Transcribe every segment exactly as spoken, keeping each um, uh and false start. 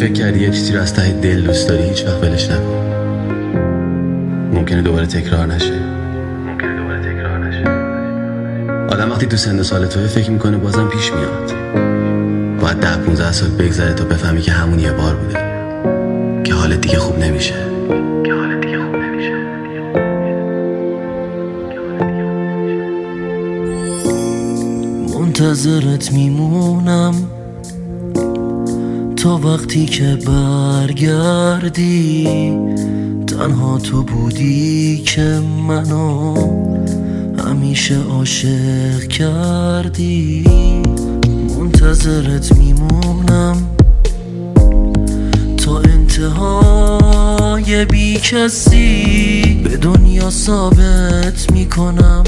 فکر کردی یه چیزی رو از ته دل دوست داری، هیچ وقت ولش نکن. ممکنه دوباره تکرار نشه. ممکنه دوباره تکرار نشه. آدم وقتی تو سن سال توی فکر میکنه بازم پیش میاد. باید ده پونزده سال بگذره تا بفهمی که همون یه بار بوده، که حالت دیگه خوب نمیشه. که حالت دیگه خوب نمیشه. منتظرت میمونم تا وقتی که برگردی. تنها تو بودی که منو همیشه عاشق کردی. منتظرت میمونم تا انتهای بی کسی. به دنیا ثابت میکنم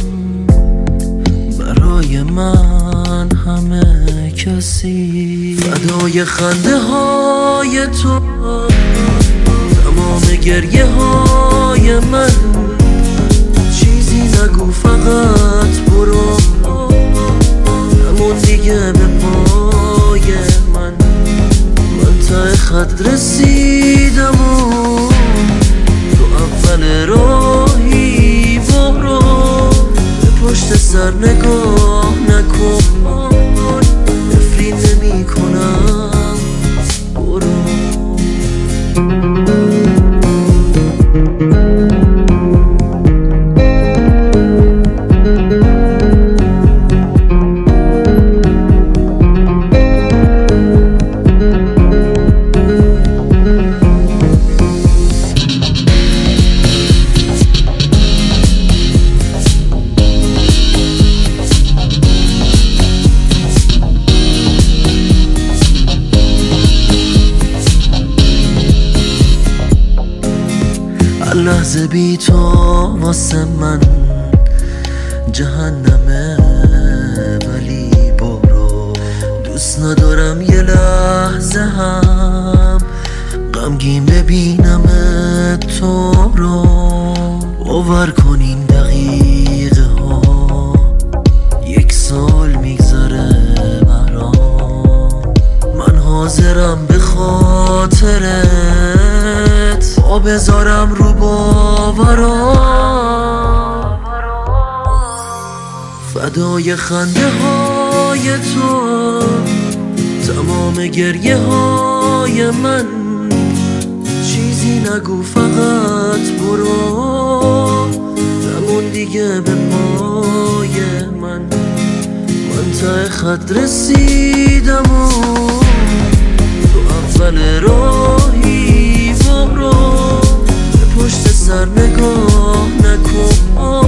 برای من همه کسی. فدای خنده های تو، تمام گریه های من. چیزی نگو فقط برو، همون دیگه به پای من. من ته خط رسیدم و تو اول راهی برو. به پشت سر نگاه نکن، نفرین نمی کنم برو. لحظه بی تو واسه من جهنمه، ولی برو. دوست ندارم یه لحظه هم غمگین ببینم تو رو. باور کن این دقیقه ها یک سال میگذره برام. من حاضرم به خاطرت پا بذارم رو باورام. فدای خنده های تو، تمام گریه های من. چیزی نگو فقط برو، همون دیگه به پای من. من ته خط رسیدم و تو اول راهی برو. به پشت سر نگاه نکن،